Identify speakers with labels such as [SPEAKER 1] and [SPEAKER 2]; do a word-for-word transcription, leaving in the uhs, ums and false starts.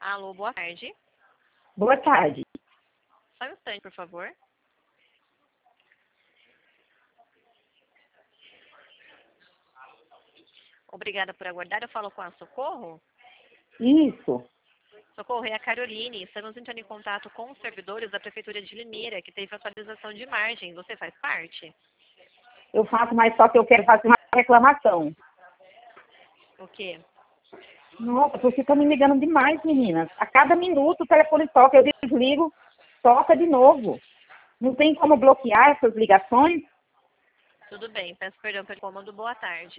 [SPEAKER 1] Alô, boa tarde.
[SPEAKER 2] Boa tarde.
[SPEAKER 1] Só um instante, por favor. Obrigada por aguardar. Eu falo com a Socorro.
[SPEAKER 2] Isso.
[SPEAKER 1] Socorro, é a Caroline. Estamos entrando em contato com os servidores da Prefeitura de Limeira, que teve atualização de margem. Você faz parte?
[SPEAKER 2] Eu faço, mas só que eu quero fazer uma reclamação.
[SPEAKER 1] O quê?
[SPEAKER 2] Nossa, vocês estão me ligando demais, meninas. A cada minuto o telefone toca, eu desligo, toca de novo. Não tem como bloquear essas ligações?
[SPEAKER 1] Tudo bem. Peço perdão pelo comando. Boa tarde.